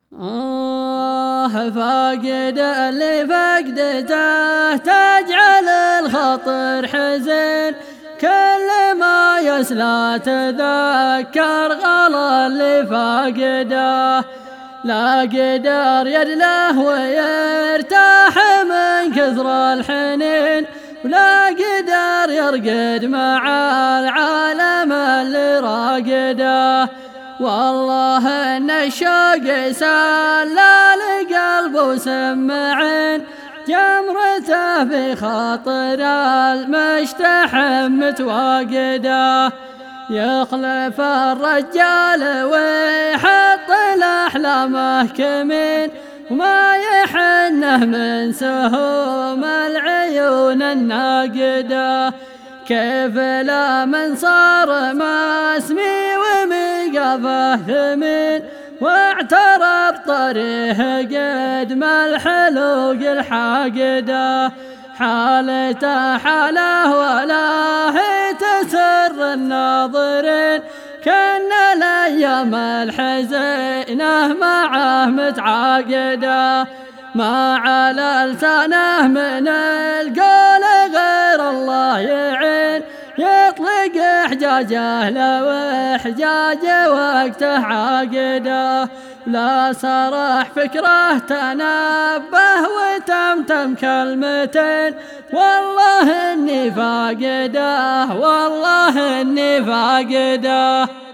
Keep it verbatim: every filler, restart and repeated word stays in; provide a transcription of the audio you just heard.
آه فاقد اللي فقدته تجعل الخطر حزين، كل ما يسلى تذكر غلا اللي فاقده، لا قدر يدله ويرتاح من كثر الحنين، ولا قدر يرقد مع العالم اللي راقده. والله ان الشوق سلى لقلبه سمعين، جمرته في خاطر المشتحم متواقده، يخلف الرجال ويحط الأحلامه كمين، وما يحنه من سهوم العيون الناقده. كيف لا من صار مسمي ومقافه ثمين، واعترف طريح قدم الحلوق الحاقده، حالته حاله ولا هي تسر الناظرين، كأن الأيام الحزينة معه متعاقده، ما على لسانه من القول غير الله يعين، يطلق احجاجه لو احجاج وقته عاقده، لا سرح فكره تنبه وتمتم كلمتين، والله اني فاقده والله اني فاقده.